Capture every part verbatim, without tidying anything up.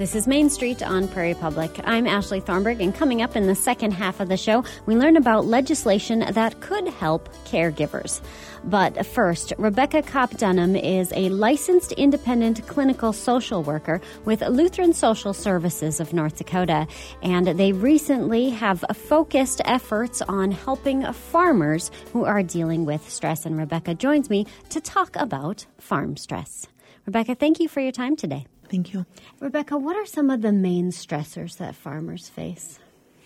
This is Main Street on Prairie Public. I'm Ashley Thornburg, and coming up in the second half of the show, we learn about legislation that could help caregivers. But first, Rebecca Kopp-Dunham is a licensed independent clinical social worker with Lutheran Social Services of North Dakota, and they recently have focused efforts on helping farmers who are dealing with stress. And Rebecca joins me to talk about farm stress. Rebecca, thank you for your time today. Thank you. Rebecca, what are some of the main stressors that farmers face?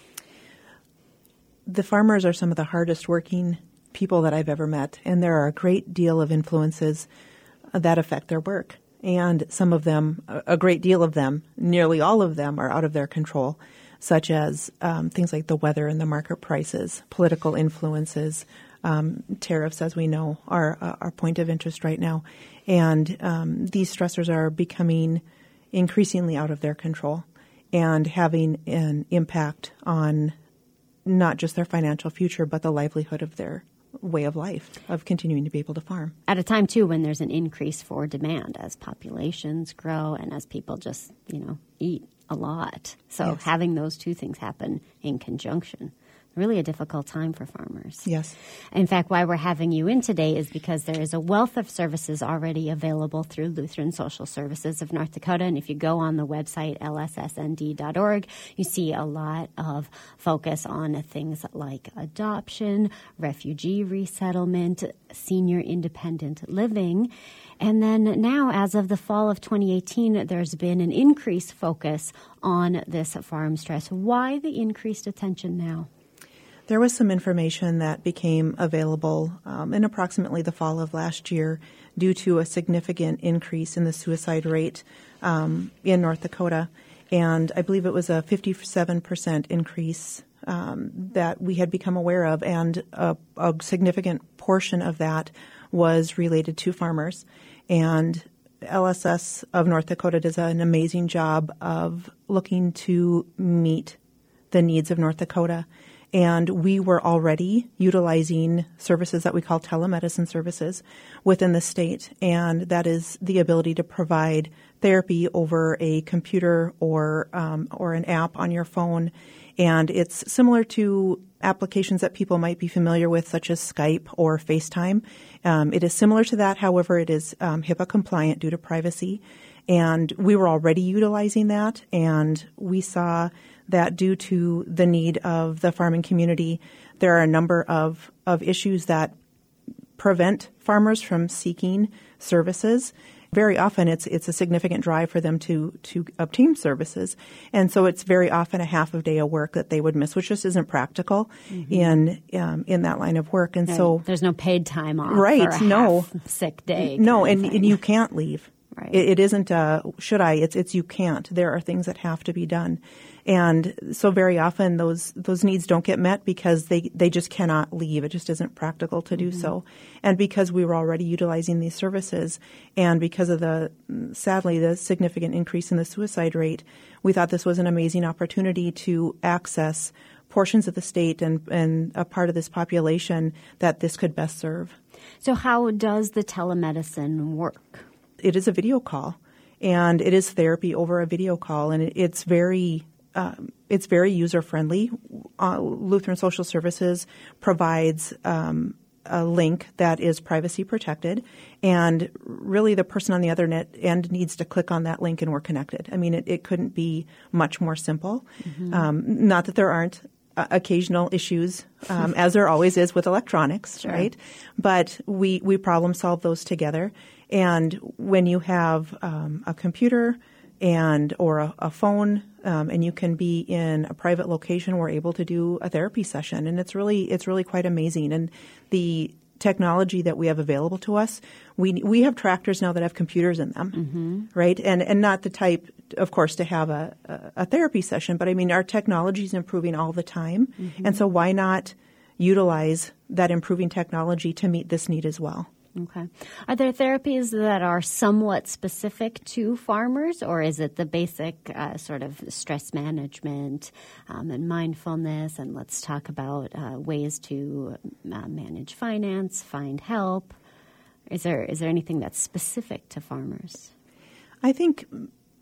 The farmers are some of the hardest working people that I've ever met, and there are a great deal of influences that affect their work. And some of them, a great deal of them, nearly all of them are out of their control, such as um, things like the weather and the market prices, political influences, um, tariffs, as we know, are our point of interest right now. And um, these stressors are becoming increasingly out of their control and having an impact on not just their financial future, but the livelihood of their way of life, of continuing to be able to farm. At a time, too, when there's an increase for demand as populations grow and as people just, you know, eat a lot. So yes. Having those two things happen in conjunction, really a difficult time for farmers. Yes. In fact, why we're having you in today is because there is a wealth of services already available through Lutheran Social Services of North Dakota. And if you go on the website, L S S N D dot org, you see a lot of focus on things like adoption, refugee resettlement, senior independent living. And then now, as of the fall of twenty eighteen, there's been an increased focus on this farm stress. Why the increased attention now? There was some information that became available um, in approximately the fall of last year due to a significant increase in the suicide rate um, in North Dakota. And I believe it was a fifty-seven percent increase um, that we had become aware of, and a, a significant portion of that was related to farmers. And L S S of North Dakota does an amazing job of looking to meet the needs of North Dakota. And we were already utilizing services that we call telemedicine services within the state. And that is the ability to provide therapy over a computer or um, or an app on your phone. And it's similar to applications that people might be familiar with, such as Skype or FaceTime. Um, it is similar to that. However, it is um, HIPAA compliant due to privacy. And we were already utilizing that. And we saw that due to the need of the farming community, there are a number of, of issues that prevent farmers from seeking services. Very often it's it's a significant drive for them to, to obtain services. And so it's very often a half a day of work that they would miss, which just isn't practical mm-hmm. in um, in that line of work. And, and so there's no paid time off right, for a no. half sick day. No, and, and you can't leave. Right. It, it isn't a should I, it's it's you can't. There are things that have to be done. And so very often those those needs don't get met because they, they just cannot leave. It just isn't practical to do mm-hmm. so. And because we were already utilizing these services and because of the, sadly, the significant increase in the suicide rate, we thought this was an amazing opportunity to access portions of the state and, and a part of this population that this could best serve. So how does the telemedicine work? It is a video call, and it is therapy over a video call, and it, it's very um, it's very user friendly. Uh, Lutheran Social Services provides um, a link that is privacy protected, and really the person on the other net end needs to click on that link and we're connected. I mean, it, it couldn't be much more simple. Mm-hmm. Um, not that there aren't Uh, occasional issues, um, as there always is with electronics, sure. right? But we, we problem solve those together. And when you have um, a computer and or a, a phone, um, and you can be in a private location, we're able to do a therapy session, and it's really it's really quite amazing. And the technology that we have available to us, we we have tractors now that have computers in them, mm-hmm. right? And and not the type, of course, to have a, a, a therapy session, but I mean, our technology is improving all the time. Mm-hmm. And so why not utilize that improving technology to meet this need as well? Okay. Are there therapies that are somewhat specific to farmers, or is it the basic uh, sort of stress management um, and mindfulness? And let's talk about uh, ways to uh, manage finance, find help. Is there is there anything that's specific to farmers? I think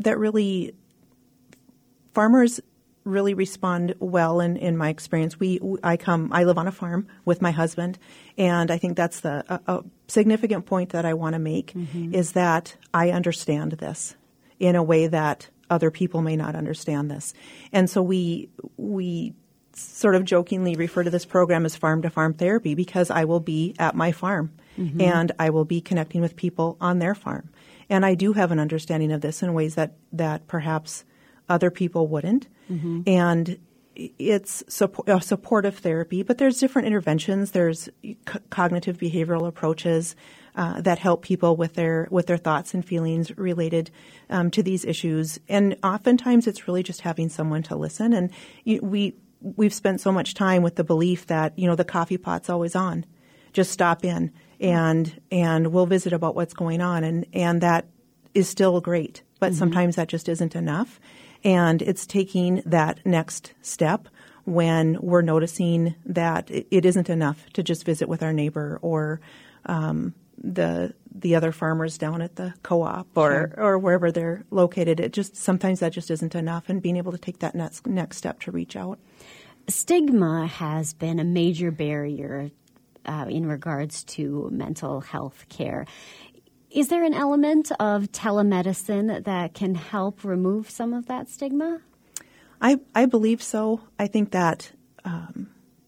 that really farmers really respond well in, in my experience. We I come I live on a farm with my husband, and I think that's the a, a significant point that I want to make mm-hmm. is that I understand this in a way that other people may not understand this. And so we we sort of jokingly refer to this program as farm to farm therapy because I will be at my farm mm-hmm. and I will be connecting with people on their farm. And I do have an understanding of this in ways that, that perhaps other people wouldn't. Mm-hmm. And it's support, uh, supportive therapy, but there's different interventions. There's c- cognitive behavioral approaches uh, that help people with their with their thoughts and feelings related um, to these issues. And oftentimes, it's really just having someone to listen. And you, we we've spent so much time with the belief that you know the coffee pot's always on. Just stop in and and we'll visit about what's going on, and and that is still great. But mm-hmm. sometimes that just isn't enough. And it's taking that next step when we're noticing that it isn't enough to just visit with our neighbor or um, the the other farmers down at the co-op or, sure. or wherever they're located. It just sometimes that just isn't enough, and being able to take that next next step to reach out. Stigma has been a major barrier uh, in regards to mental health care. Is there an element of telemedicine that can help remove some of that stigma? I, I believe so. I think that um,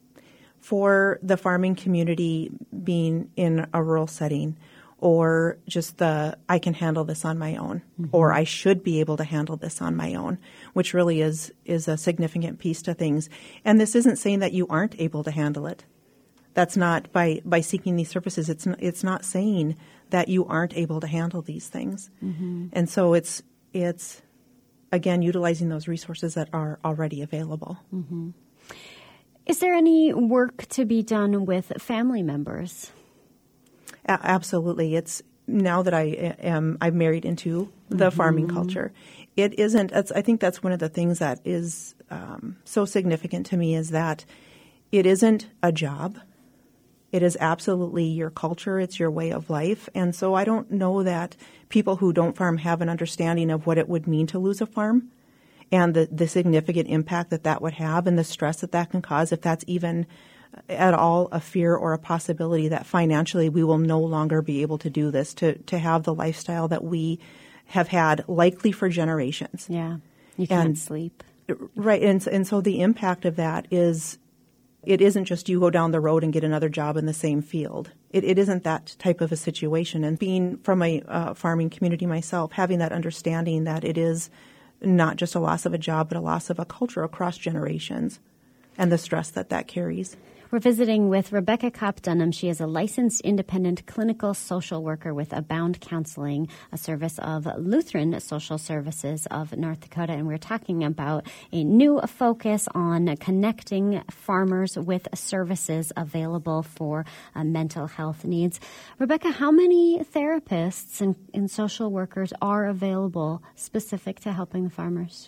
for the farming community being in a rural setting, or just the I can handle this on my own, mm-hmm. or I should be able to handle this on my own, which really is is a significant piece to things. And this isn't saying that you aren't able to handle it. That's not by, by seeking these services. It's not, it's not saying that you aren't able to handle these things. Mm-hmm. And so it's it's again utilizing those resources that are already available. Mm-hmm. Is there any work to be done with family members? A- absolutely. It's now that I am I'm married into the mm-hmm. farming culture. It isn't. It's, I think that's one of the things that is um, so significant to me is that it isn't a job. It is absolutely your culture. It's your way of life. And so I don't know that people who don't farm have an understanding of what it would mean to lose a farm and the, the significant impact that that would have and the stress that that can cause, if that's even at all a fear or a possibility that financially we will no longer be able to do this, to, to have the lifestyle that we have had likely for generations. Yeah, you can't and, sleep. Right, and, and so the impact of that is it isn't just you go down the road and get another job in the same field. It, it isn't that type of a situation. And being from a uh, farming community myself, having that understanding that it is not just a loss of a job, but a loss of a culture across generations and the stress that that carries. We're visiting with Rebecca Kopp Dunham. She is a licensed independent clinical social worker with Abound Counseling, a service of Lutheran Social Services of North Dakota. And we're talking about a new focus on connecting farmers with services available for uh, mental health needs. Rebecca, how many therapists and, and social workers are available specific to helping the farmers?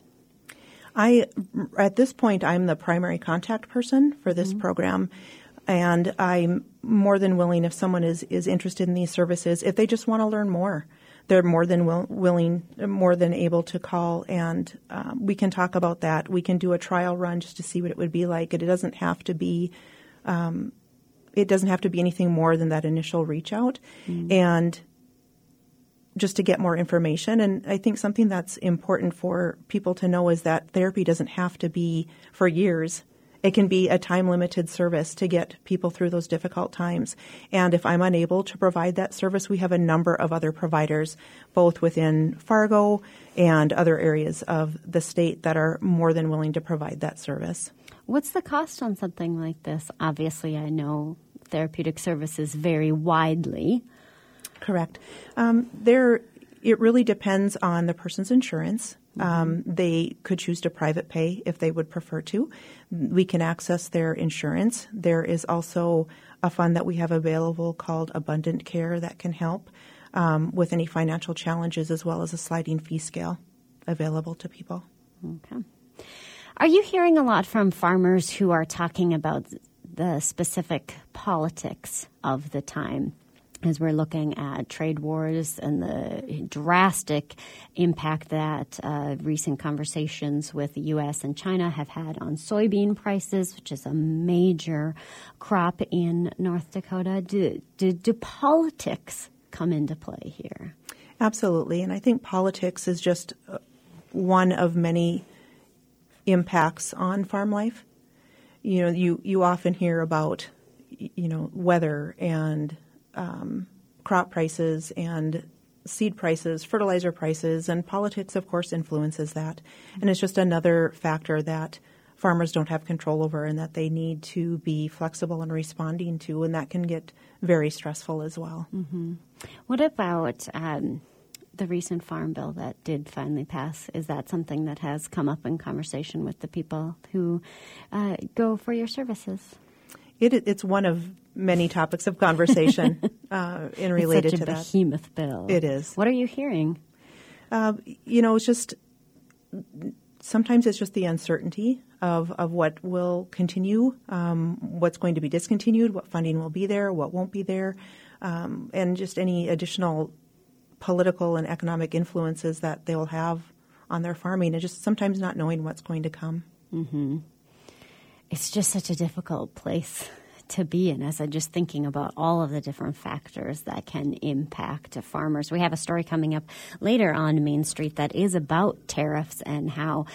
I, at this point, I'm the primary contact person for this mm-hmm. program, and I'm more than willing if someone is, is interested in these services, if they just want to learn more, they're more than will, willing, more than able to call, and um, we can talk about that. We can do a trial run just to see what it would be like. It doesn't have to be, um, it doesn't have to be anything more than that initial reach out, mm-hmm. and just to get more information. And I think something that's important for people to know is that therapy doesn't have to be for years. It can be a time-limited service to get people through those difficult times. And if I'm unable to provide that service, we have a number of other providers, both within Fargo and other areas of the state, that are more than willing to provide that service. What's the cost on something like this? Obviously, I know therapeutic services vary widely. Correct. Um, there, it really depends on the person's insurance. Mm-hmm. Um, they could choose to private pay if they would prefer to. We can access their insurance. There is also a fund that we have available called Abundant Care that can help um, with any financial challenges, as well as a sliding fee scale available to people. Okay. Are you hearing a lot from farmers who are talking about the specific politics of the time? as we're looking at trade wars and the drastic impact that uh, recent conversations with the U S and China have had on soybean prices, which is a major crop in North Dakota. Do, do, do politics come into play here? Absolutely. And I think politics is just one of many impacts on farm life. You know, you, you often hear about, you know, weather and Um, crop prices and seed prices, fertilizer prices, and politics, of course, influences that. And it's just another factor that farmers don't have control over and that they need to be flexible in responding to, and that can get very stressful as well. Mm-hmm. What about um, the recent farm bill that did finally pass? Is that something that has come up in conversation with the people who uh, go for your services? It, it's one of many topics of conversation uh, in related it's such a to that. Behemoth bill. It is. What are you hearing? Uh, you know, it's just sometimes it's just the uncertainty of, of what will continue, um, what's going to be discontinued, what funding will be there, what won't be there, um, and just any additional political and economic influences that they will have on their farming, and just sometimes not knowing what's going to come. Mm-hmm. It's just such a difficult place to be in, as I'm just thinking about all of the different factors that can impact farmers. We have a story coming up later on Main Street that is about tariffs and how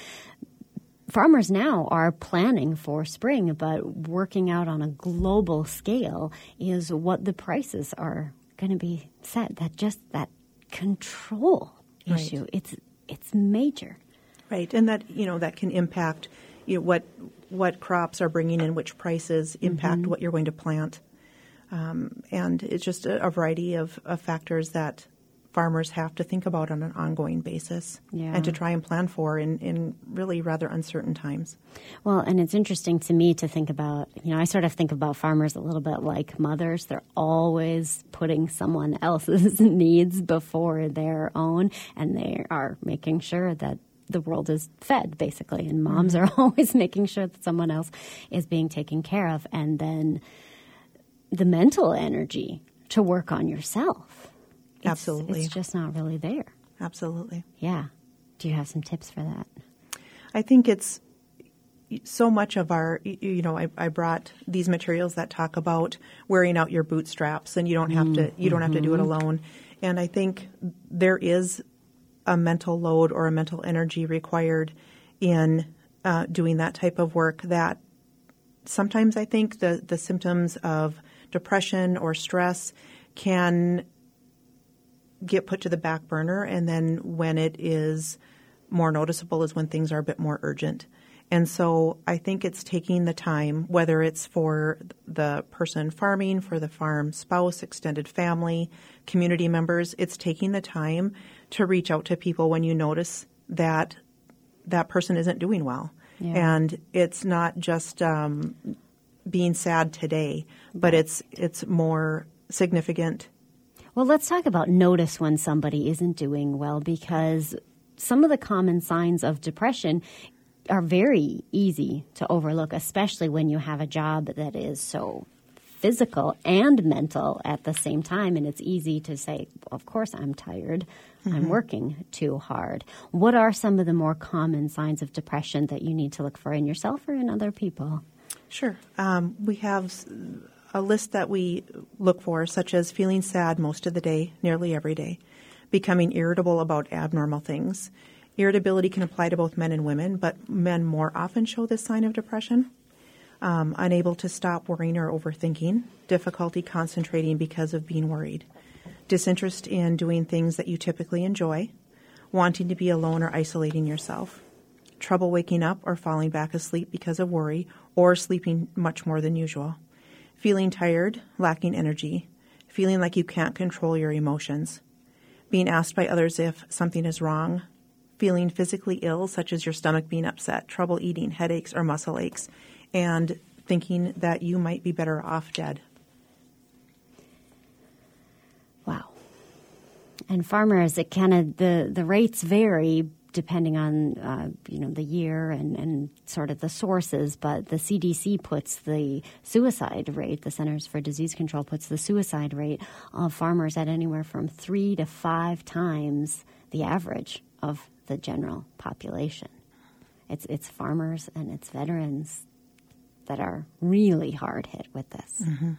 farmers now are planning for spring, but working out on a global scale is what the prices are going to be set. That just that control Right. issue, it's it's major. Right, and that, you know, that can impact, you know, what what crops are bringing in which prices, impact Mm-hmm. what you're going to plant. Um, and it's just a, a variety of, of factors that farmers have to think about on an ongoing basis Yeah. and to try and plan for in, in really rather uncertain times. Well, and it's interesting to me to think about, you know, I sort of think about farmers a little bit like mothers. They're always putting someone else's needs before their own, and they are making sure that the world is fed, basically. And moms mm-hmm. are always making sure that someone else is being taken care of. And then the mental energy to work on yourself. It's, Absolutely. It's just not really there. Absolutely. Yeah. Do you have some tips for that? I think it's so much of our, you know, I, I brought these materials that talk about wearing out your bootstraps, and you don't have to, you don't have to do it alone. And I think there is a mental load or a mental energy required in uh, doing that type of work that sometimes I think the, the symptoms of depression or stress can get put to the back burner, and then when it is more noticeable is when things are a bit more urgent. And so I think it's taking the time, whether it's for the person farming, for the farm spouse, extended family, community members, it's taking the time to reach out to people when you notice that that person isn't doing well. Yeah. And it's not just um, being sad today, but it's it's more significant. Well, let's talk about notice when somebody isn't doing well, because some of the common signs of depression are very easy to overlook, especially when you have a job that is so physical and mental at the same time. And it's easy to say, of course, I'm tired. Mm-hmm. I'm working too hard. What are some of the more common signs of depression that you need to look for in yourself or in other people? Sure. Um, we have a list that we look for, such as feeling sad most of the day, nearly every day, becoming irritable about abnormal things. Irritability can apply to both men and women, but men more often show this sign of depression. Um, unable to stop worrying or overthinking, difficulty concentrating because of being worried, disinterest in doing things that you typically enjoy, wanting to be alone or isolating yourself, trouble waking up or falling back asleep because of worry, or sleeping much more than usual, feeling tired, lacking energy, feeling like you can't control your emotions, being asked by others if something is wrong, feeling physically ill, such as your stomach being upset, trouble eating, headaches, or muscle aches, and thinking that you might be better off dead. Wow. And farmers, it kind of, the, the rates vary, depending on, uh, you know, the year and, and sort of the sources, but the C D C puts the suicide rate, the Centers for Disease Control puts the suicide rate of farmers at anywhere from three to five times the average of the general population. It's it's farmers and it's veterans that are really hard hit with this. Mm-hmm.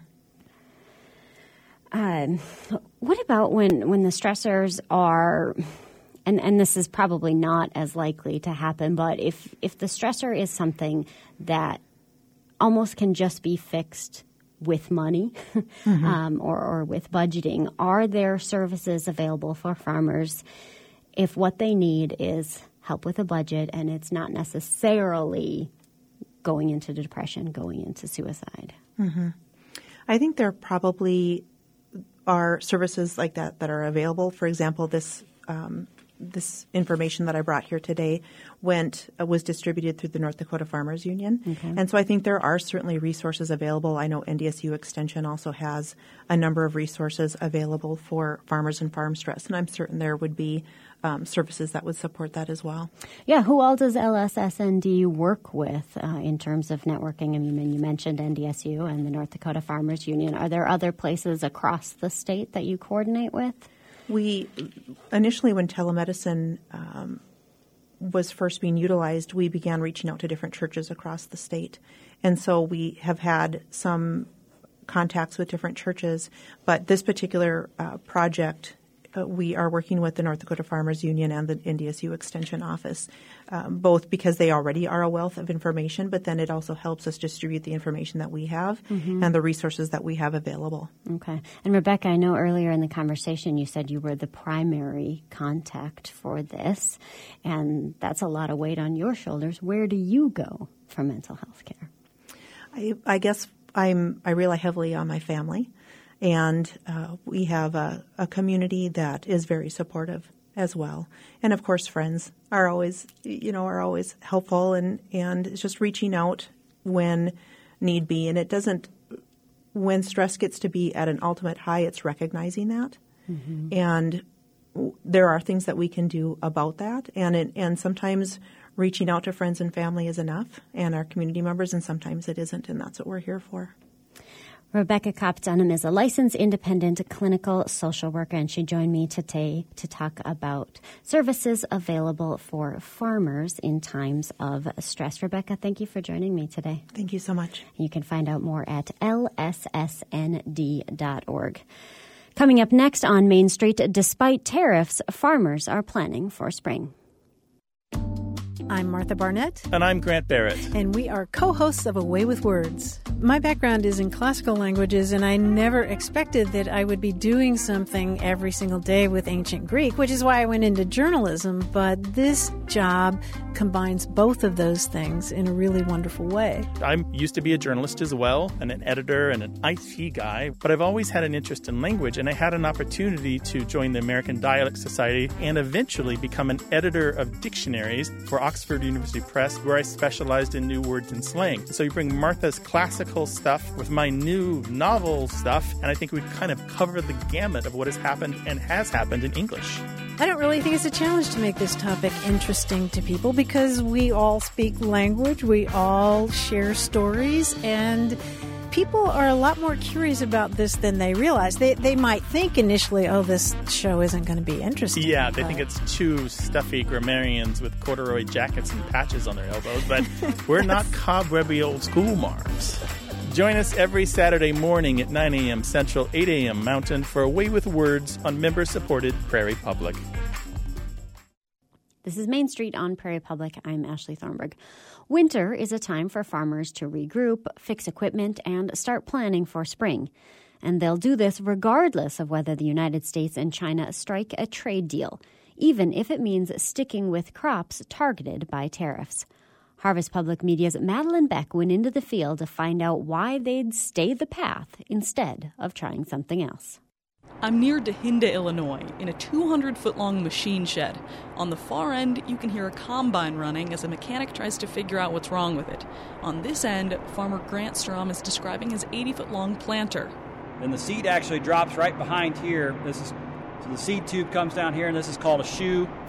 Um, what about when, when the stressors are, and, and this is probably not as likely to happen, but if, if the stressor is something that almost can just be fixed with money mm-hmm. um, or, or with budgeting, are there services available for farmers if what they need is help with a budget and it's not necessarily going into depression, going into suicide? Mm-hmm. I think there probably are services like that that are available. For example, this um, this information that I brought here today went uh, was distributed through the North Dakota Farmers Union. Okay. And so I think there are certainly resources available. I know N D S U Extension also has a number of resources available for farmers and farm stress, and I'm certain there would be um, services that would support that as well. Yeah, who all does L S S N D work with uh, in terms of networking? I mean, you mentioned N D S U and the North Dakota Farmers Union. Are there other places across the state that you coordinate with? We initially, when telemedicine um, was first being utilized, we began reaching out to different churches across the state. And so we have had some contacts with different churches. But this particular uh, project, uh, we are working with the North Dakota Farmers Union and the N D S U Extension Office, um, both because they already are a wealth of information, but then it also helps us distribute the information that we have mm-hmm. and the resources that we have available. Okay. And Rebecca, I know earlier in the conversation you said you were the primary contact for this, and that's a lot of weight on your shoulders. Where do you go for mental health care? I, I guess I'm, I rely heavily on my family. And uh, we have a, a community that is very supportive as well. And of course, friends are always, you know, are always helpful, and, and it's just reaching out when need be. And it doesn't, when stress gets to be at an ultimate high, it's recognizing that. Mm-hmm. And w- there are things that we can do about that. And it, and sometimes reaching out to friends and family is enough, and our community members, and sometimes it isn't, and that's what we're here for. Rebecca Kopp-Dunham is a licensed independent clinical social worker, and she joined me today to talk about services available for farmers in times of stress. Rebecca, thank you for joining me today. Thank you so much. You can find out more at L S S N D dot org. Coming up next on Main Street, despite tariffs, farmers are planning for spring. I'm Martha Barnett. And I'm Grant Barrett. And we are co-hosts of A Way with Words. My background is in classical languages, and I never expected that I would be doing something every single day with ancient Greek, which is why I went into journalism. But this job combines both of those things in a really wonderful way. I used to be a journalist as well, and an editor and an I T guy, but I've always had an interest in language, and I had an opportunity to join the American Dialect Society and eventually become an editor of dictionaries for Oxford University Press, where I specialized in new words and slang. So you bring Martha's classical stuff with my new novel stuff, and I think we kind of cover the gamut of what has happened and has happened in English. I don't really think it's a challenge to make this topic interesting to people because we all speak language, we all share stories, and people are a lot more curious about this than they realize. They they might think initially, oh, this show isn't going to be interesting. Yeah, they think it's two stuffy grammarians with corduroy jackets and patches on their elbows, but we're not cobwebby old school marms. Join us every Saturday morning at nine a.m. Central, eight a.m. Mountain for A Way with Words on member-supported Prairie Public. This is Main Street on Prairie Public. I'm Ashley Thornburg. Winter is a time for farmers to regroup, fix equipment, and start planning for spring. And they'll do this regardless of whether the United States and China strike a trade deal, even if it means sticking with crops targeted by tariffs. Harvest Public Media's Madeline Beck went into the field to find out why they'd stay the path instead of trying something else. I'm near Dahinda, Illinois, in a two hundred foot long machine shed. On the far end, you can hear a combine running as a mechanic tries to figure out what's wrong with it. On this end, farmer Grant Strom is describing his eighty foot long planter. And the seed actually drops right behind here. This is so the seed tube comes down here, and this is called a shoe.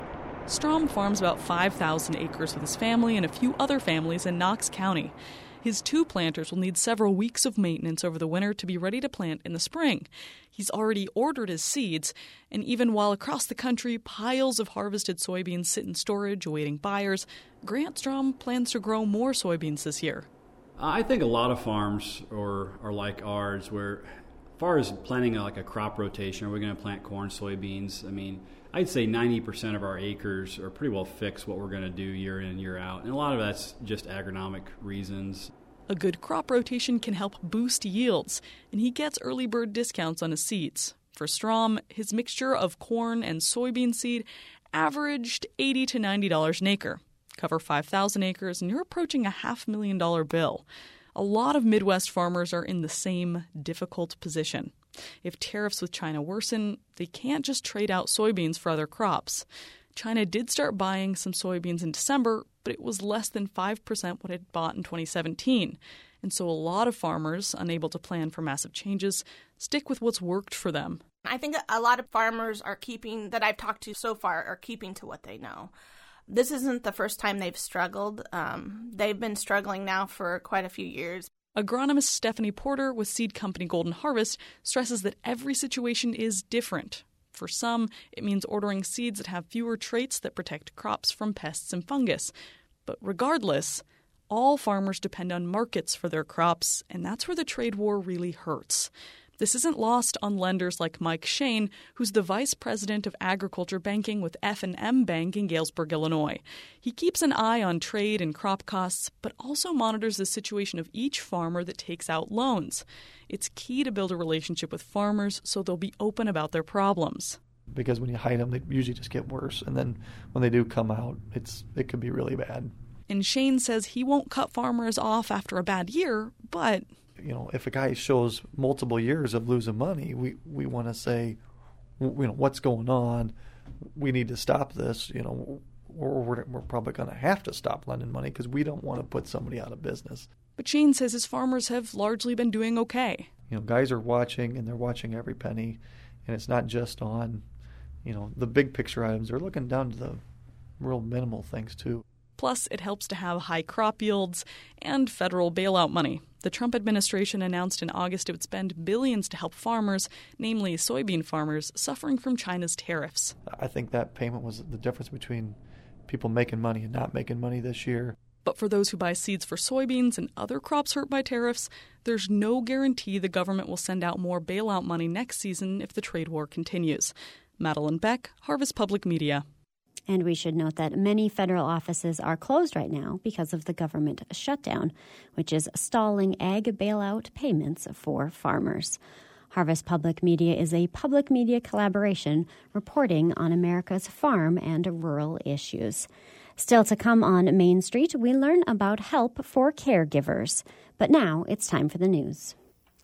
Strom farms about five thousand acres with his family and a few other families in Knox County. His two planters will need several weeks of maintenance over the winter to be ready to plant in the spring. He's already ordered his seeds, and even while across the country piles of harvested soybeans sit in storage awaiting buyers, Grant Strom plans to grow more soybeans this year. I think a lot of farms are, are like ours, where as far as planting a, like a crop rotation, are we going to plant corn, soybeans? I mean, I'd say ninety percent of our acres are pretty well fixed what we're going to do year in and year out. And a lot of that's just agronomic reasons. A good crop rotation can help boost yields, and he gets early bird discounts on his seeds. For Strom, his mixture of corn and soybean seed averaged eighty to ninety dollars an acre. Cover five thousand acres, and you're approaching a half million dollar bill. A lot of Midwest farmers are in the same difficult position. If tariffs with China worsen, they can't just trade out soybeans for other crops. China did start buying some soybeans in December, but it was less than five percent what it had bought in twenty seventeen. And so a lot of farmers, unable to plan for massive changes, stick with what's worked for them. I think a lot of farmers are keeping, that I've talked to so far, are keeping to what they know. This isn't the first time they've struggled. Um, they've been struggling now for quite a few years. Agronomist Stephanie Porter with seed company Golden Harvest stresses that every situation is different. For some, it means ordering seeds that have fewer traits that protect crops from pests and fungus. But regardless, all farmers depend on markets for their crops, and that's where the trade war really hurts. This isn't lost on lenders like Mike Shane, who's the vice president of agriculture banking with F and M Bank in Galesburg, Illinois. He keeps an eye on trade and crop costs, but also monitors the situation of each farmer that takes out loans. It's key to build a relationship with farmers so they'll be open about their problems. Because when you hide them, they usually just get worse. And then when they do come out, it's it could be really bad. And Shane says he won't cut farmers off after a bad year, but... You know, if a guy shows multiple years of losing money, we, we want to say, you know, what's going on? We need to stop this, you know, or we're, we're probably going to have to stop lending money because we don't want to put somebody out of business. But Shane says his farmers have largely been doing okay. You know, guys are watching, and they're watching every penny, and it's not just on, you know, the big picture items. They're looking down to the real minimal things, too. Plus, it helps to have high crop yields and federal bailout money. The Trump administration announced in August it would spend billions to help farmers, namely soybean farmers, suffering from China's tariffs. I think that payment was the difference between people making money and not making money this year. But for those who buy seeds for soybeans and other crops hurt by tariffs, there's no guarantee the government will send out more bailout money next season if the trade war continues. Madeline Beck, Harvest Public Media. And we should note that many federal offices are closed right now because of the government shutdown, which is stalling ag bailout payments for farmers. Harvest Public Media is a public media collaboration reporting on America's farm and rural issues. Still to come on Main Street, we learn about help for caregivers. But now it's time for the news.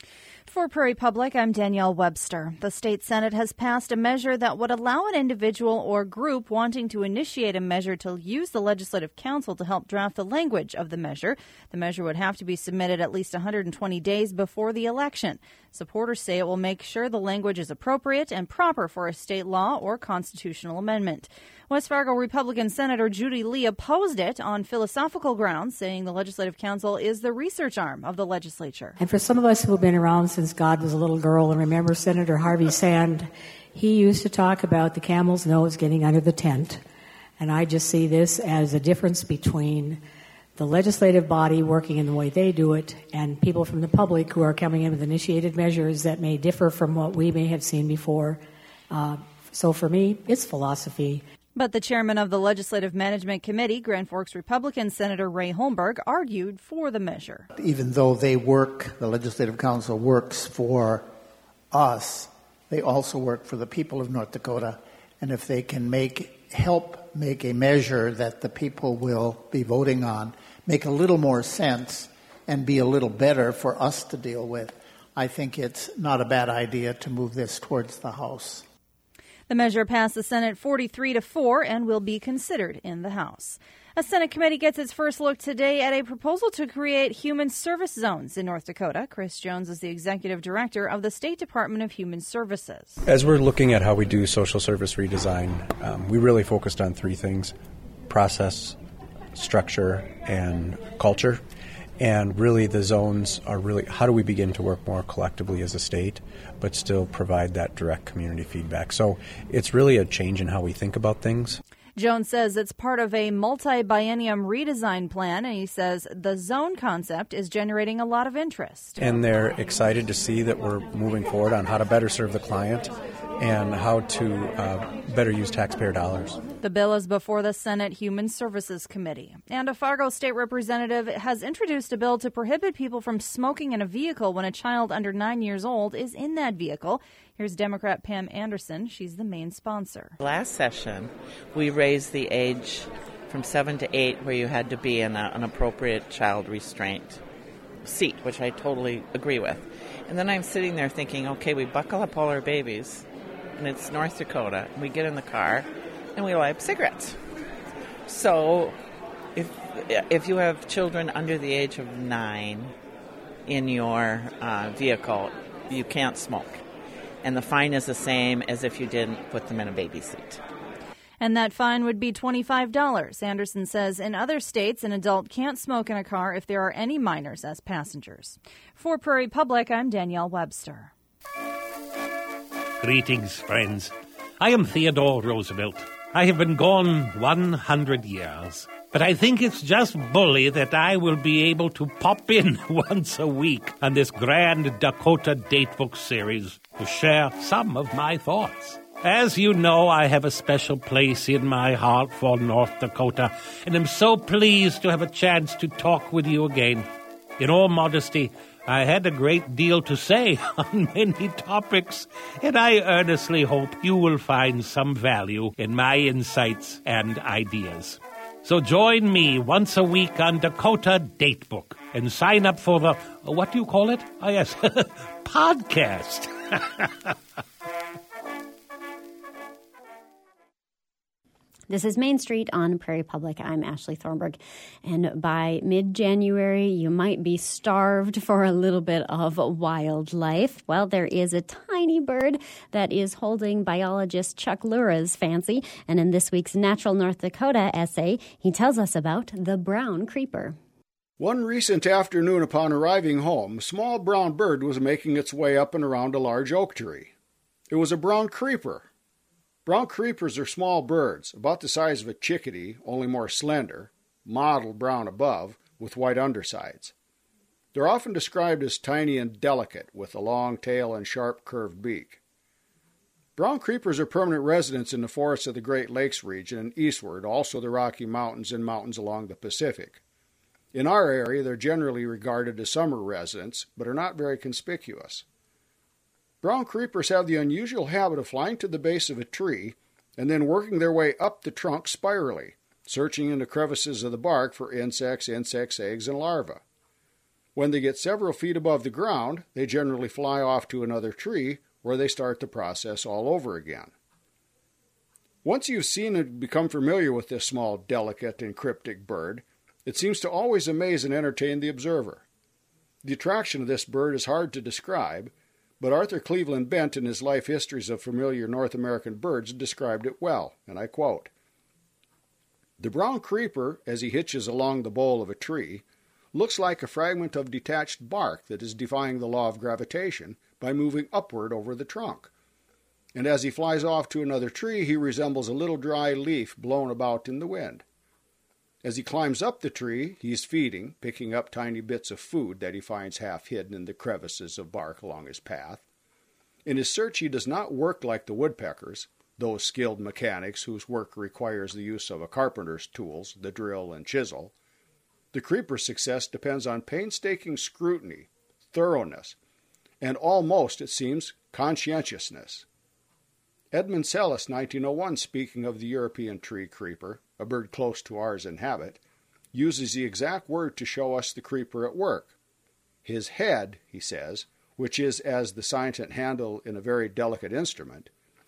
For Prairie Public, I'm Danielle Webster. The state Senate has passed a measure that would allow an individual or group wanting to initiate a measure to use the Legislative Council to help draft the language of the measure. The measure would have to be submitted at least one hundred twenty days before the election. Supporters say it will make sure the language is appropriate and proper for a state law or constitutional amendment. West Fargo Republican Senator Judy Lee opposed it on philosophical grounds, saying the Legislative Council is the research arm of the legislature. And for some of us who have been around since God was a little girl and remember Senator Harvey Sand, he used to talk about the camel's nose getting under the tent. And I just see this as a difference between the legislative body working in the way they do it and people from the public who are coming in with initiated measures that may differ from what we may have seen before. Uh, so for me, it's philosophy. But the chairman of the Legislative Management Committee, Grand Forks Republican Senator Ray Holmberg, argued for the measure. Even though they work, the Legislative Council works for us, they also work for the people of North Dakota. And if they can make help make a measure that the people will be voting on, make a little more sense and be a little better for us to deal with, I think it's not a bad idea to move this towards the House. The measure passed the Senate forty-three to four and will be considered in the House. A Senate committee gets its first look today at a proposal to create human service zones in North Dakota. Chris Jones is the executive director of the State Department of Human Services. As we're looking at how we do social service redesign, um, we really focused on three things: process, structure, and culture. And really the zones are really, how do we begin to work more collectively as a state, but still provide that direct community feedback? So it's really a change in how we think about things. Jones says it's part of a multi-biennium redesign plan, and he says the zone concept is generating a lot of interest. And they're excited to see that we're moving forward on how to better serve the client and how to uh, better use taxpayer dollars. The bill is before the Senate Human Services Committee. And a Fargo state representative has introduced a bill to prohibit people from smoking in a vehicle when a child under nine years old is in that vehicle. Here's Democrat Pam Anderson. She's the main sponsor. Last session, we raised the age from seven to eight where you had to be in a, an appropriate child restraint seat, which I totally agree with. And then I'm sitting there thinking, okay, we buckle up all our babies, and it's North Dakota, and we get in the car, and we light up cigarettes. So if if you have children under the age of nine in your uh, vehicle, you can't smoke. And the fine is the same as if you didn't put them in a baby seat. And that fine would be twenty-five dollars. Anderson says in other states, an adult can't smoke in a car if there are any minors as passengers. For Prairie Public, I'm Danielle Webster. Greetings, friends. I am Theodore Roosevelt. I have been gone one hundred years. But I think it's just bully that I will be able to pop in once a week on this grand Dakota Datebook series to share some of my thoughts. As you know, I have a special place in my heart for North Dakota, and am so pleased to have a chance to talk with you again. In all modesty, I had a great deal to say on many topics, and I earnestly hope you will find some value in my insights and ideas. So join me once a week on Dakota Datebook and sign up for the, what do you call it? Oh, yes, podcast. This is Main Street on Prairie Public. I'm Ashley Thornburg. And by mid-January, you might be starved for a little bit of wildlife. Well, there is a tiny bird that is holding biologist Chuck Lura's fancy. And in this week's Natural North Dakota essay, he tells us about the brown creeper. One recent afternoon upon arriving home, a small brown bird was making its way up and around a large oak tree. It was a brown creeper. Brown creepers are small birds, about the size of a chickadee, only more slender, mottled brown above, with white undersides. They're often described as tiny and delicate, with a long tail and sharp curved beak. Brown creepers are permanent residents in the forests of the Great Lakes region and eastward, also the Rocky Mountains and mountains along the Pacific. In our area, they're generally regarded as summer residents, but are not very conspicuous. Brown creepers have the unusual habit of flying to the base of a tree and then working their way up the trunk spirally, searching in the crevices of the bark for insects, insects' eggs, and larvae. When they get several feet above the ground, they generally fly off to another tree where they start the process all over again. Once you've seen and become familiar with this small, delicate, and cryptic bird, it seems to always amaze and entertain the observer. The attraction of this bird is hard to describe, but Arthur Cleveland Bent, in his Life Histories of Familiar North American Birds, described it well, and I quote, "The brown creeper, as he hitches along the bole of a tree, looks like a fragment of detached bark that is defying the law of gravitation by moving upward over the trunk. And as he flies off to another tree, he resembles a little dry leaf blown about in the wind. As he climbs up the tree, he is feeding, picking up tiny bits of food that he finds half hidden in the crevices of bark along his path. In his search, he does not work like the woodpeckers, those skilled mechanics whose work requires the use of a carpenter's tools, the drill and chisel. The creeper's success depends on painstaking scrutiny, thoroughness, and almost, it seems, conscientiousness." Edmund Sellis, nineteen oh one, speaking of the European tree creeper, a bird close to ours in habit, uses the exact word to show us the creeper at work. His head, he says, which is as the scientific handle in a very delicate instrument,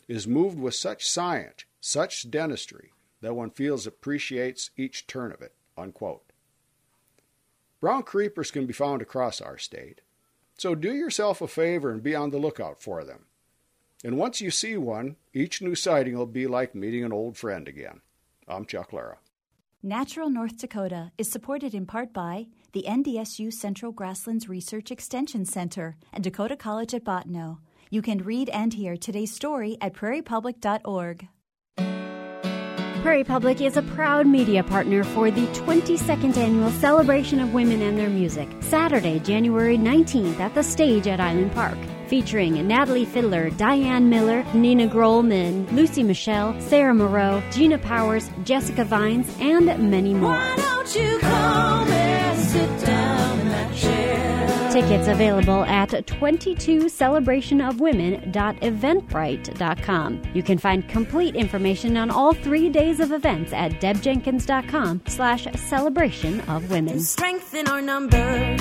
is moved with such science, such dentistry, that one feels appreciates each turn of it, unquote. Brown creepers can be found across our state, so do yourself a favor and be on the lookout for them. And once you see one, each new sighting will be like meeting an old friend again. I'm Chuck Lara. Natural North Dakota is supported in part by the N D S U Central Grasslands Research Extension Center and Dakota College at Bottineau. You can read and hear today's story at prairie public dot org. Prairie Public is a proud media partner for the twenty-second Annual Celebration of Women and Their Music, Saturday, January nineteenth at the Stage at Island Park, featuring Natalie Fiddler, Diane Miller, Nina Grohlman, Lucy Michelle, Sarah Moreau, Gina Powers, Jessica Vines, and many more. Why don't you come and sit down in that chair? Tickets available at twenty-two celebration of women dot eventbrite dot com. You can find complete information on all three days of events at deb jenkins dot com slash celebration of women. Strengthen our number.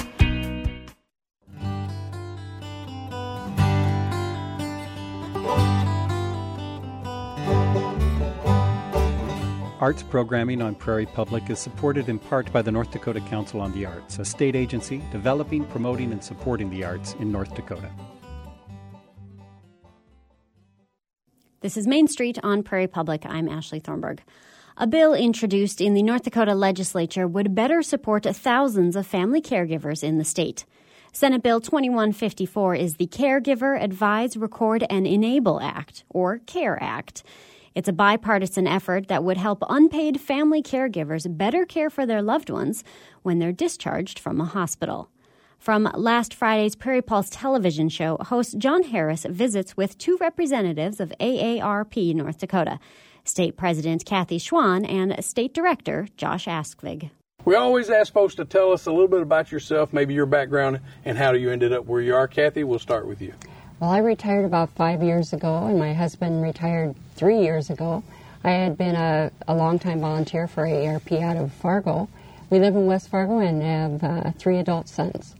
Arts programming on Prairie Public is supported in part by the North Dakota Council on the Arts, a state agency developing, promoting, and supporting the arts in North Dakota. This is Main Street on Prairie Public. I'm Ashley Thornburg. A bill introduced in the North Dakota legislature would better support thousands of family caregivers in the state. Senate Bill twenty-one fifty-four is the Caregiver Advise, Record, and Enable Act, or CARE Act. It's a bipartisan effort that would help unpaid family caregivers better care for their loved ones when they're discharged from a hospital. From last Friday's Prairie Pulse television show, host John Harris visits with two representatives of A A R P North Dakota, State President Kathy Schwan and State Director Josh Askvig. We always ask folks to tell us a little bit about yourself, maybe your background, and how you ended up where you are. Kathy, we'll start with you. Well, I retired about five years ago, and my husband retired three years ago. I had been a, a long-time volunteer for A A R P out of Fargo. We live in West Fargo and have uh, three adult sons.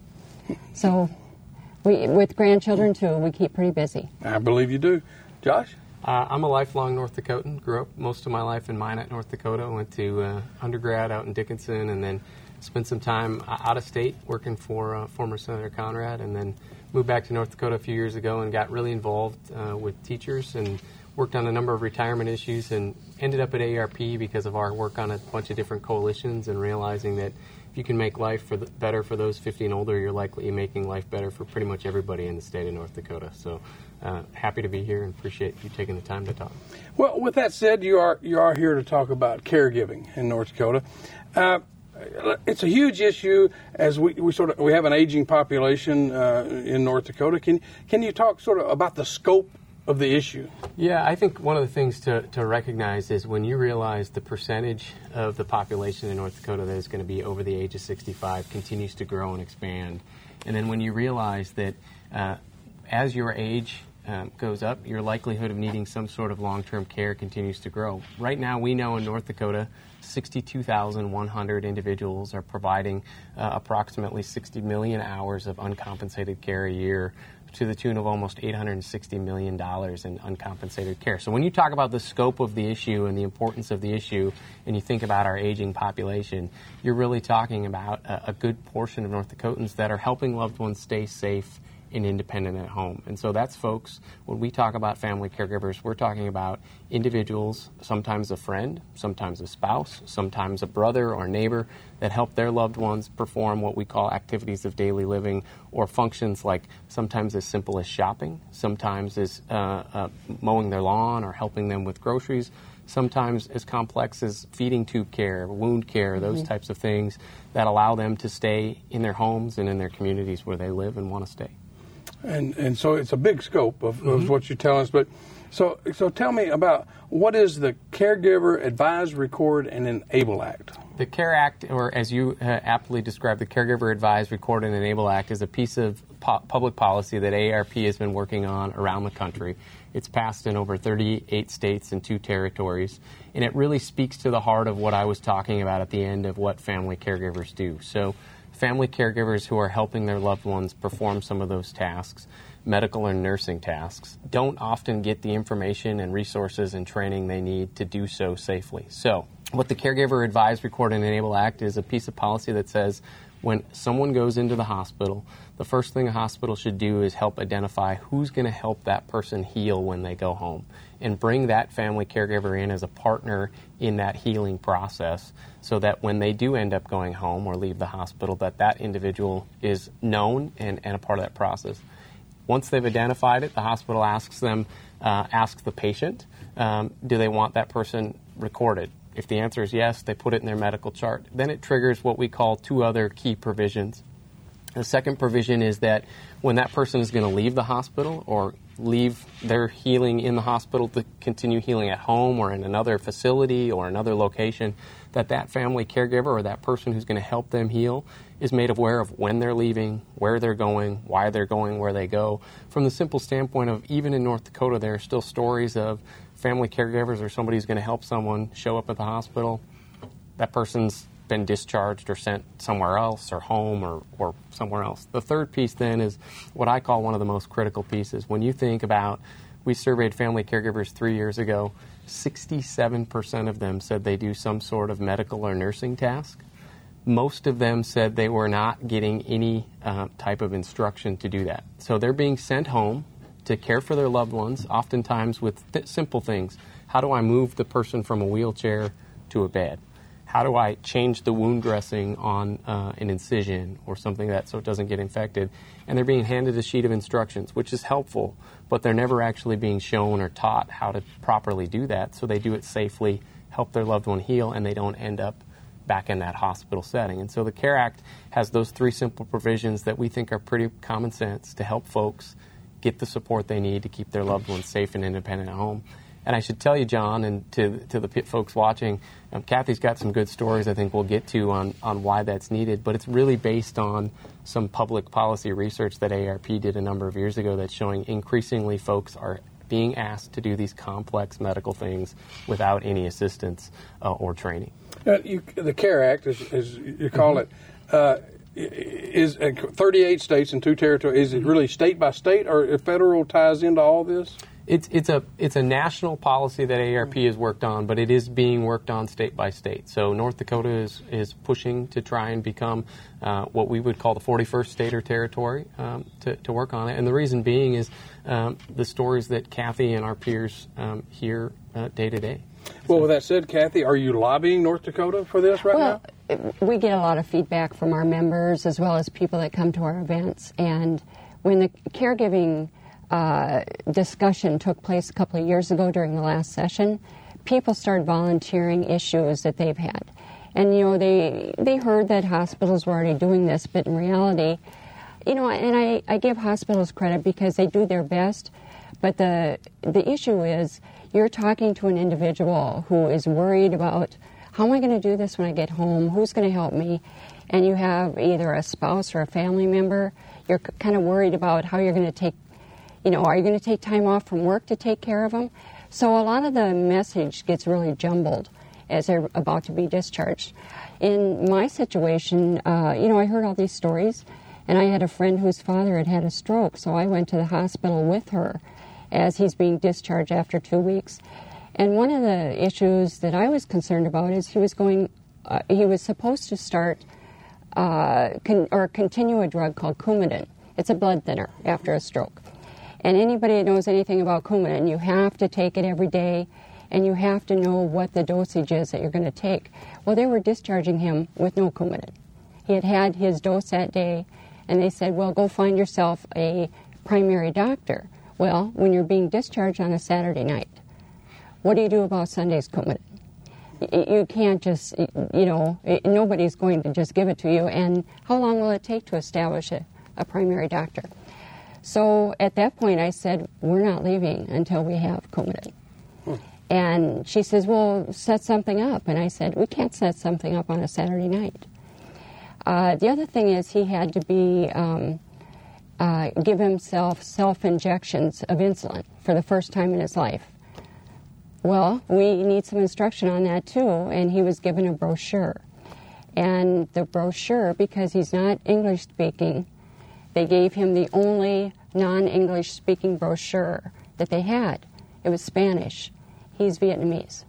So we, with grandchildren, too, we keep pretty busy. I believe you do. Josh? Uh, I'm a lifelong North Dakotan. Grew up most of my life in Minot, North Dakota. Went to uh, undergrad out in Dickinson, and then spent some time out of state working for uh, former Senator Conrad, and then moved back to North Dakota a few years ago and got really involved uh, with teachers and worked on a number of retirement issues, and ended up at A A R P because of our work on a bunch of different coalitions and realizing that if you can make life for the, better for those fifty and older, you're likely making life better for pretty much everybody in the state of North Dakota. So uh, happy to be here and appreciate you taking the time to talk. Well, with that said, you are you are here to talk about caregiving in North Dakota. Uh, It's a huge issue as we, we sort of we have an aging population uh, in North Dakota. Can can you talk sort of about the scope of the issue? Yeah, I think one of the things to, to recognize is when you realize the percentage of the population in North Dakota that is going to be over the age of sixty-five continues to grow and expand, and then when you realize that uh, as your age um, goes up, your likelihood of needing some sort of long-term care continues to grow. Right now, we know in North Dakota, sixty-two thousand one hundred individuals are providing uh, approximately sixty million hours of uncompensated care a year, to the tune of almost eight hundred sixty million dollars in uncompensated care. So when you talk about the scope of the issue and the importance of the issue, and you think about our aging population, you're really talking about a, a good portion of North Dakotans that are helping loved ones stay safe and independent at home. And so that's folks, when we talk about family caregivers, we're talking about individuals, sometimes a friend, sometimes a spouse, sometimes a brother or neighbor, that help their loved ones perform what we call activities of daily living, or functions like sometimes as simple as shopping, sometimes as uh, uh, mowing their lawn or helping them with groceries, sometimes as complex as feeding tube care, wound care, those mm-hmm. types of things that allow them to stay in their homes and in their communities where they live and want to stay. And and so it's a big scope of, mm-hmm. of what you tell us. But so so tell me about what is the Caregiver Advise, Record, and Enable Act? The CARE Act, or as you uh, aptly described, the Caregiver Advise, Record, and Enable Act, is a piece of po- public policy that A A R P has been working on around the country. It's passed in over thirty-eight states and two territories, and it really speaks to the heart of what I was talking about at the end of what family caregivers do. So family caregivers who are helping their loved ones perform some of those tasks medical or nursing tasks don't often get the information and resources and training they need to do so safely. So what the Caregiver Advise, Record, and Enable Act is a piece of policy that says when someone goes into the hospital, the first thing a hospital should do is help identify who's going to help that person heal when they go home, and bring that family caregiver in as a partner in that healing process, so that when they do end up going home or leave the hospital, that that individual is known and, and a part of that process. Once they've identified it, the hospital asks them, uh, asks the patient, um, do they want that person recorded? If the answer is yes, they put it in their medical chart. Then it triggers what we call two other key provisions. The second provision is that when that person is going to leave the hospital or leave their healing in the hospital to continue healing at home or in another facility or another location, that that family caregiver or that person who's going to help them heal is made aware of when they're leaving, where they're going, why they're going, where they go. From the simple standpoint of even in North Dakota, there are still stories of family caregivers or somebody who's going to help someone show up at the hospital. That person's been discharged or sent somewhere else or home or, or somewhere else. The third piece then is what I call one of the most critical pieces. When you think about, we surveyed family caregivers three years ago, sixty-seven percent of them said they do some sort of medical or nursing task. Most of them said they were not getting any uh, type of instruction to do that. So they're being sent home to care for their loved ones, oftentimes with th- simple things. How do I move the person from a wheelchair to a bed? How do I change the wound dressing on uh, an incision or something like that so it doesn't get infected? And they're being handed a sheet of instructions, which is helpful, but they're never actually being shown or taught how to properly do that, so they do it safely, help their loved one heal, and they don't end up back in that hospital setting. And so the CARE Act has those three simple provisions that we think are pretty common sense to help folks get the support they need to keep their loved ones safe and independent at home. And I should tell you, John, and to to the pit folks watching, um, Kathy's got some good stories I think we'll get to on, on why that's needed, but it's really based on some public policy research that A A R P did a number of years ago that's showing increasingly folks are being asked to do these complex medical things without any assistance uh, or training. Uh, you, the CARE Act, as, as you call mm-hmm. it, uh, is uh, thirty-eight states and two territories. Is it really state by state, or federal ties into all this? It's it's a it's a national policy that A A R P has worked on, but it is being worked on state by state. So North Dakota is, is pushing to try and become uh, what we would call the forty-first state or territory um, to, to work on it. And the reason being is um, the stories that Kathy and our peers um, hear uh, day to day. Well, with that said, Kathy, are you lobbying North Dakota for this right well, now? Well, we get a lot of feedback from our members as well as people that come to our events. And when the caregiving uh, discussion took place a couple of years ago during the last session, people started volunteering issues that they've had. And, you know, they they heard that hospitals were already doing this, but in reality, you know, and I, I give hospitals credit because they do their best, but the the issue is you're talking to an individual who is worried about, how am I going to do this when I get home? Who's going to help me? And you have either a spouse or a family member. You're c- kind of worried about how you're going to take, you know, are you going to take time off from work to take care of them? So a lot of the message gets really jumbled as they're about to be discharged. In my situation, uh, you know, I heard all these stories, and I had a friend whose father had had a stroke, so I went to the hospital with her as he's being discharged after two weeks. And one of the issues that I was concerned about is he was going, uh, he was supposed to start uh, con- or continue a drug called Coumadin. It's a blood thinner after a stroke. And anybody that knows anything about Coumadin, you have to take it every day, and you have to know what the dosage is that you're going to take. Well, they were discharging him with no Coumadin. He had had his dose that day, and they said, well, go find yourself a primary doctor. Well, when you're being discharged on a Saturday night, what do you do about Sunday's Coumadin? You can't just, you know, nobody's going to just give it to you. And how long will it take to establish a, a primary doctor? So at that point I said, we're not leaving until we have Coumadin. Hmm. And she says, well, set something up. And I said, we can't set something up on a Saturday night. Uh, the other thing is he had to be... Um, Uh, give himself self-injections of insulin for the first time in his life. Well, we need some instruction on that too, and he was given a brochure. And the brochure, because he's not English speaking, they gave him the only non-English speaking brochure that they had. It was Spanish. He's Vietnamese.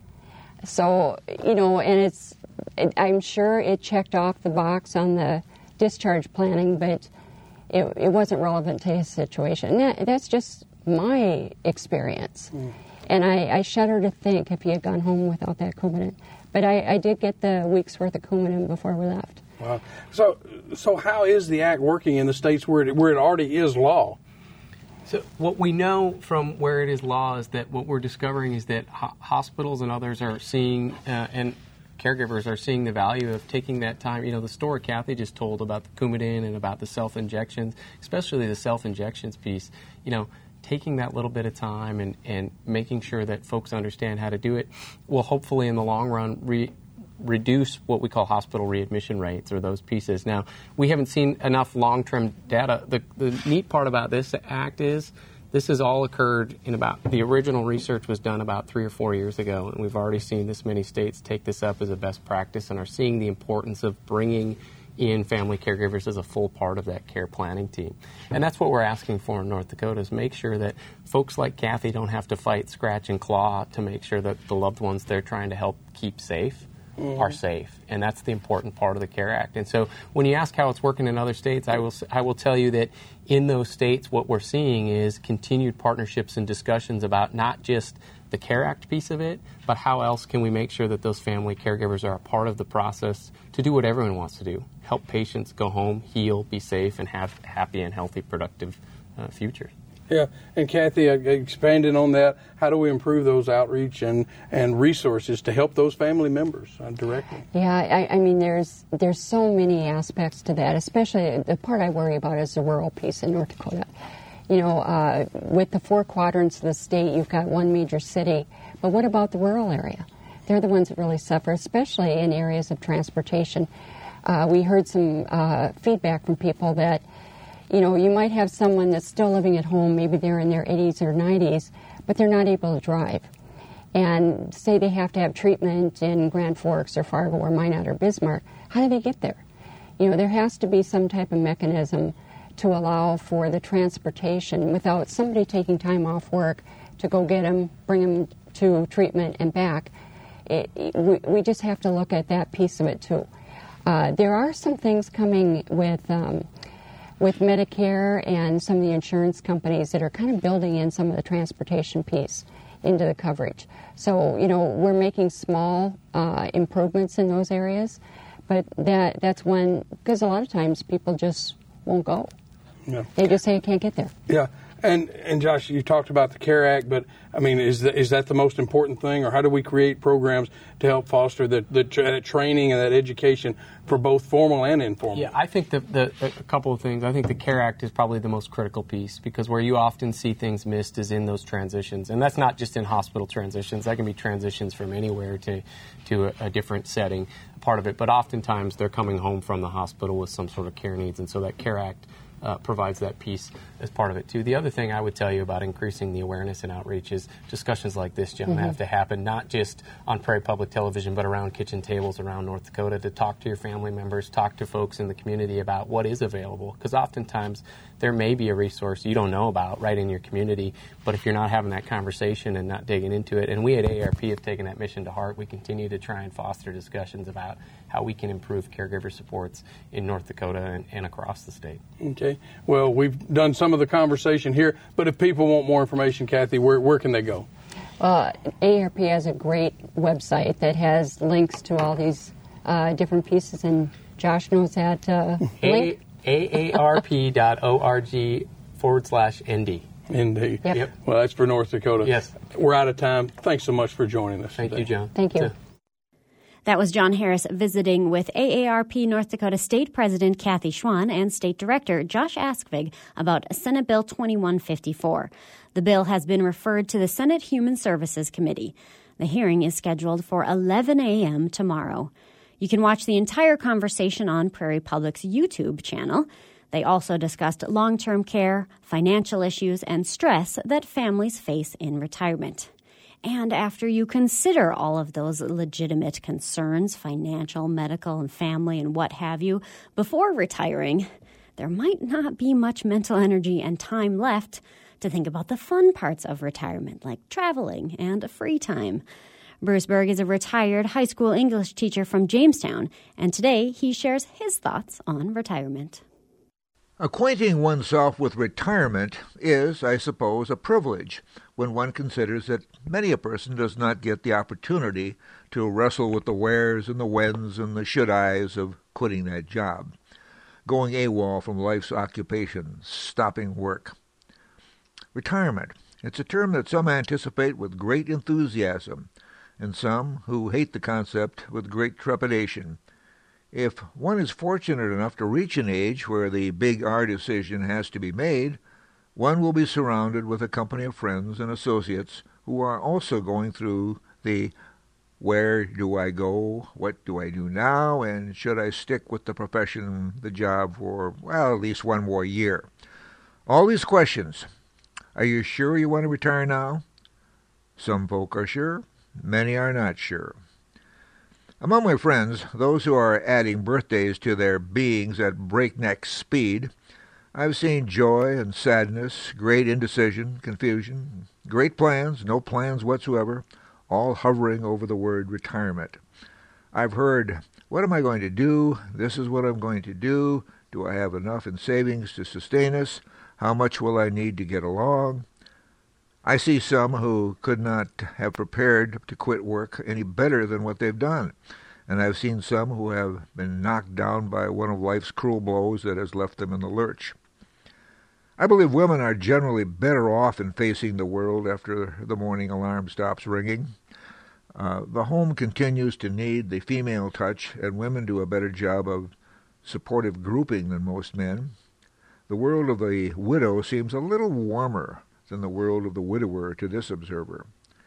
So, you know, and it's, it, I'm sure it checked off the box on the discharge planning, but it, it wasn't relevant to his situation. And that, that's just my experience. Mm. And I, I shudder to think if he had gone home without that Coumadin. But I, I did get the week's worth of Coumadin before we left. Wow. So, so how is the Act working in the states where it, where it already is law? So what we know from where it is law is that what we're discovering is that ho- hospitals and others are seeing, uh, and caregivers are seeing the value of taking that time. You know, the story Kathy just told about the Coumadin and about the self-injections, especially the self-injections piece, you know, taking that little bit of time and, and making sure that folks understand how to do it will hopefully in the long run re- reduce what we call hospital readmission rates or those pieces. Now, we haven't seen enough long-term data. The, the neat part about this act is this has all occurred in about, the original research was done about three or four years ago, and we've already seen this many states take this up as a best practice and are seeing the importance of bringing in family caregivers as a full part of that care planning team. And that's what we're asking for in North Dakota, is make sure that folks like Kathy don't have to fight, scratch, and claw to make sure that the loved ones they're trying to help keep safe mm. are safe. And that's the important part of the CARE Act. And so when you ask how it's working in other states, I will I will tell you that in those states what we're seeing is continued partnerships and discussions about not just the CARE Act piece of it, but how else can we make sure that those family caregivers are a part of the process to do what everyone wants to do, help patients go home, heal, be safe, and have happy and healthy, productive uh, futures. Yeah, and Kathy, uh, expanding on that, how do we improve those outreach and, and resources to help those family members uh, directly? Yeah, I, I mean, there's there's so many aspects to that, especially the part I worry about is the rural piece in North Dakota. You know, uh, with the four quadrants of the state, you've got one major city, but what about the rural area? They're the ones that really suffer, especially in areas of transportation. Uh, we heard some uh, feedback from people that, you know, you might have someone that's still living at home, maybe they're in their eighties or nineties, but they're not able to drive. And say they have to have treatment in Grand Forks or Fargo or Minot or Bismarck, how do they get there? You know, there has to be some type of mechanism to allow for the transportation without somebody taking time off work to go get them, bring them to treatment and back. It, it, we, we just have to look at that piece of it too. Uh, there are some things coming with um, with Medicare and some of the insurance companies that are kind of building in some of the transportation piece into the coverage. So, you know, we're making small uh, improvements in those areas, but that that's when, because a lot of times people just won't go. Yeah. They just say, I can't get there. Yeah. And, and Josh, you talked about the CARE Act, but, I mean, is, the, is that the most important thing? Or how do we create programs to help foster the, the that training and that education for both formal and informal? Yeah, I think the, the, a couple of things. I think the CARE Act is probably the most critical piece, because where you often see things missed is in those transitions. And that's not just in hospital transitions. That can be transitions from anywhere to, to a, a different setting, part of it. But oftentimes they're coming home from the hospital with some sort of care needs. And so that CARE Act Uh, provides that piece as part of it, too. The other thing I would tell you about increasing the awareness and outreach is discussions like this, John, mm-hmm. have to happen not just on Prairie Public Television, but around kitchen tables around North Dakota, to talk to your family members, talk to folks in the community about what is available. Because oftentimes there may be a resource you don't know about right in your community, but if you're not having that conversation and not digging into it, and we at A A R P have taken that mission to heart, we continue to try and foster discussions about how we can improve caregiver supports in North Dakota and, and across the state. Okay. Well, we've done some of the conversation here, but if people want more information, Kathy, where, where can they go? Uh, A A R P has a great website that has links to all these uh, different pieces, and Josh knows that uh, link. A A R P dot org forward slash N D. N D. Yep. Yep. Well, that's for North Dakota. Yes. We're out of time. Thanks so much for joining us. Thank today. you, John. Thank you. That was John Harris visiting with A A R P North Dakota State President Kathy Schwan and State Director Josh Askvig about Senate Bill twenty-one fifty-four. The bill has been referred to the Senate Human Services Committee. The hearing is scheduled for eleven a.m. tomorrow. You can watch the entire conversation on Prairie Public's YouTube channel. They also discussed long-term care, financial issues, and stress that families face in retirement. And after you consider all of those legitimate concerns, financial, medical, and family, and what have you, before retiring, there might not be much mental energy and time left to think about the fun parts of retirement, like traveling and free time. Bruce Berg is a retired high school English teacher from Jamestown, and today he shares his thoughts on retirement. Acquainting oneself with retirement is, I suppose, a privilege when one considers that many a person does not get the opportunity to wrestle with the wheres and the whens and the should-I's of quitting that job, going AWOL from life's occupation, stopping work. Retirement. It's a term that some anticipate with great enthusiasm, and some who hate the concept with great trepidation. If one is fortunate enough to reach an age where the big R decision has to be made, one will be surrounded with a company of friends and associates who are also going through the where do I go, what do I do now, and should I stick with the profession, the job for, well, at least one more year. All these questions. Are you sure you want to retire now? Some folk are sure, many are not sure. Among my friends, those who are adding birthdays to their beings at breakneck speed, I've seen joy and sadness, great indecision, confusion, great plans, no plans whatsoever, all hovering over the word retirement. I've heard, what am I going to do? This is what I'm going to do. Do I have enough in savings to sustain us? How much will I need to get along? I see some who could not have prepared to quit work any better than what they've done, and I've seen some who have been knocked down by one of life's cruel blows that has left them in the lurch. I believe women are generally better off in facing the world after the morning alarm stops ringing. Uh, the home continues to need the female touch, and women do a better job of supportive grouping than most men. The world of the widow seems a little warmer than the world of the widower to this observer.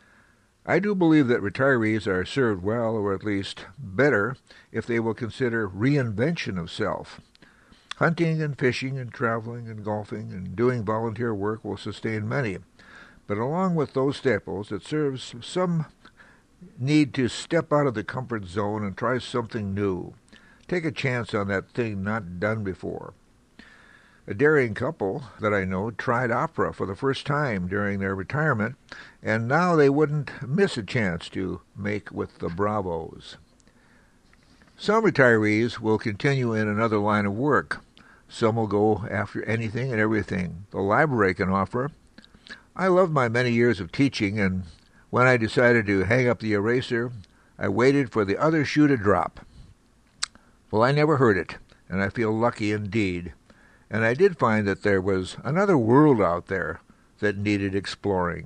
I do believe that retirees are served well, or at least better, if they will consider reinvention of self. Hunting and fishing and traveling and golfing and doing volunteer work will sustain many, but along with those staples, it serves some need to step out of the comfort zone and try something new. Take a chance on that thing not done before. A daring couple that I know tried opera for the first time during their retirement, and now they wouldn't miss a chance to make with the Bravos. Some retirees will continue in another line of work. Some will go after anything and everything the library can offer. I loved my many years of teaching, and when I decided to hang up the eraser, I waited for the other shoe to drop. Well, I never heard it, and I feel lucky indeed. And I did find that there was another world out there that needed exploring.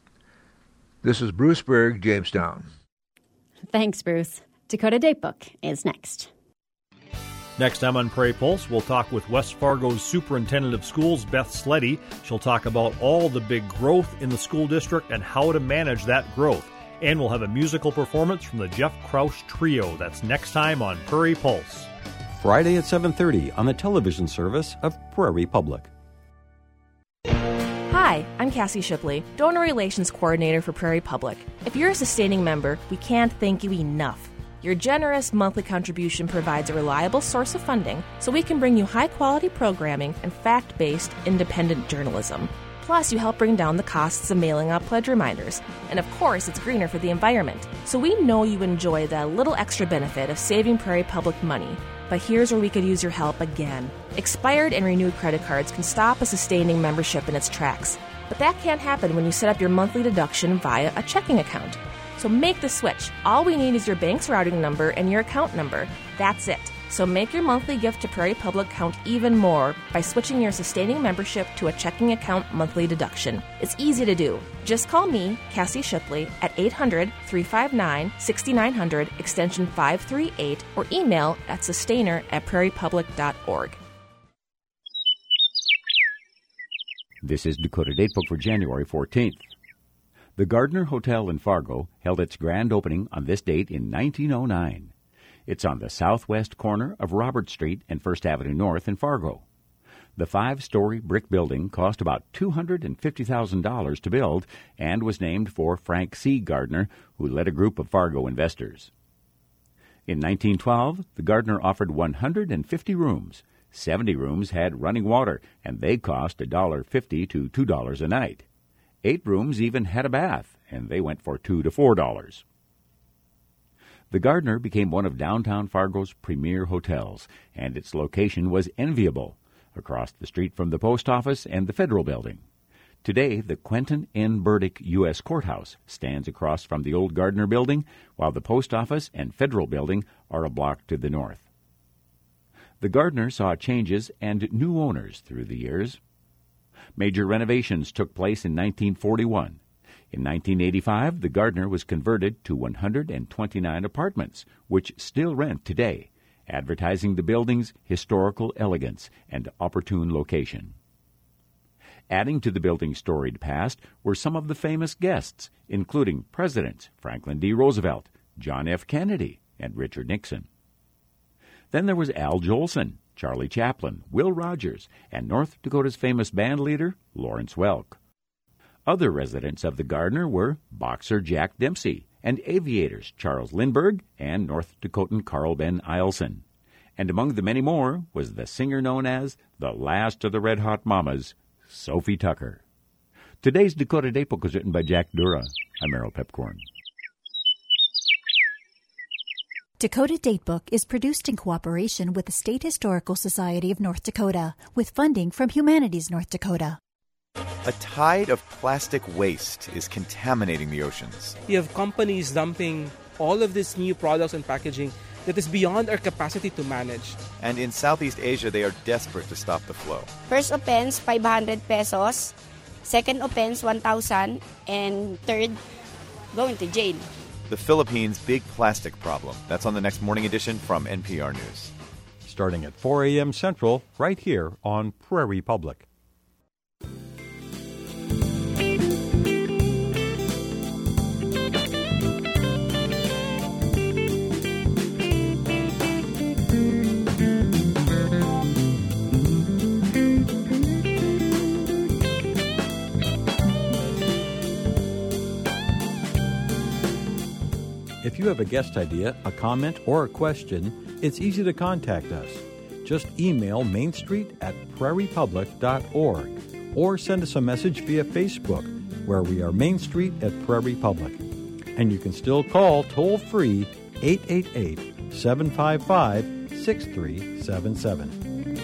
This is Bruce Berg, Jamestown. Thanks, Bruce. Dakota Datebook is next. Next time on Prairie Pulse, we'll talk with West Fargo's Superintendent of Schools, Beth Sleddy. She'll talk about all the big growth in the school district and how to manage that growth. And we'll have a musical performance from the Jeff Crouch Trio. That's next time on Prairie Pulse. Friday at seven thirty on the television service of Prairie Public. Hi, I'm Cassie Shipley, Donor Relations Coordinator for Prairie Public. If you're a sustaining member, we can't thank you enough. Your generous monthly contribution provides a reliable source of funding so we can bring you high-quality programming and fact-based, independent journalism. Plus, you help bring down the costs of mailing out pledge reminders. And of course, it's greener for the environment. So we know you enjoy that little extra benefit of saving Prairie Public money. But here's where we could use your help again. Expired and renewed credit cards can stop a sustaining membership in its tracks. But that can't happen when you set up your monthly deduction via a checking account. So make the switch. All we need is your bank's routing number and your account number. That's it. So make your monthly gift to Prairie Public count even more by switching your sustaining membership to a checking account monthly deduction. It's easy to do. Just call me, Cassie Shipley, at eight hundred, three five nine, six nine zero zero, extension five three eight, or email at sustainer at prairie public dot org. This is Dakota Datebook for January fourteenth. The Gardner Hotel in Fargo held its grand opening on this date in nineteen oh nine. It's on the southwest corner of Robert Street and First Avenue North in Fargo. The five-story brick building cost about two hundred fifty thousand dollars to build and was named for Frank C. Gardner, who led a group of Fargo investors. In nineteen twelve, the Gardner offered one hundred fifty rooms, Seventy rooms had running water, and they cost one dollar fifty to two dollars a night. Eight rooms even had a bath, and they went for two to four dollars. The Gardner became one of downtown Fargo's premier hotels, and its location was enviable, across the street from the post office and the Federal Building. Today, the Quentin N. Burdick U S Courthouse stands across from the old Gardner Building, while the post office and Federal Building are a block to the north. The Gardner saw changes and new owners through the years. Major renovations took place in nineteen forty-one. In nineteen eighty-five, the Gardner was converted to one hundred twenty-nine apartments, which still rent today, advertising the building's historical elegance and opportune location. Adding to the building's storied past were some of the famous guests, including Presidents Franklin D. Roosevelt, John F. Kennedy, and Richard Nixon. Then there was Al Jolson, Charlie Chaplin, Will Rogers, and North Dakota's famous band leader, Lawrence Welk. Other residents of the Gardner were boxer Jack Dempsey and aviators Charles Lindbergh and North Dakotan Carl Ben Eielson. And among the many more was the singer known as the last of the Red Hot Mamas, Sophie Tucker. Today's Dakota Daybook was written by Jack Dura. I'm Merrill Pepcorn. Dakota Datebook is produced in cooperation with the State Historical Society of North Dakota, with funding from Humanities North Dakota. A tide of plastic waste is contaminating the oceans. You have companies dumping all of these new products and packaging that is beyond our capacity to manage. And in Southeast Asia, they are desperate to stop the flow. First offense, five hundred pesos. Second offense, one thousand. And third, going to jail. The Philippines' big plastic problem. That's on the next morning edition from N P R News. Starting at four a.m. Central, right here on Prairie Public. If you have a guest idea, a comment, or a question, it's easy to contact us. Just email Main Street at prairie public dot org or send us a message via Facebook, where we are Main Street at Prairie Public. And you can still call toll-free eight eight eight, seven five five, six three seven seven.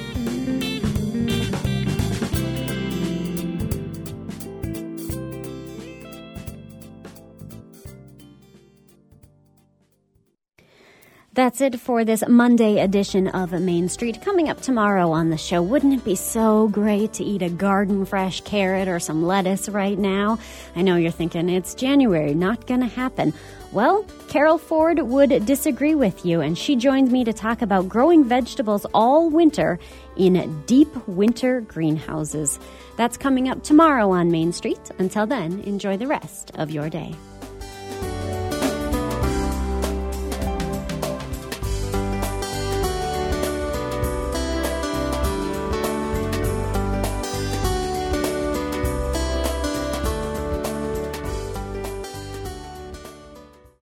That's it for this Monday edition of Main Street. Coming up tomorrow on the show, wouldn't it be so great to eat a garden fresh carrot or some lettuce right now? I know you're thinking it's January, not going to happen. Well, Carol Ford would disagree with you, and she joins me to talk about growing vegetables all winter in deep winter greenhouses. That's coming up tomorrow on Main Street. Until then, enjoy the rest of your day.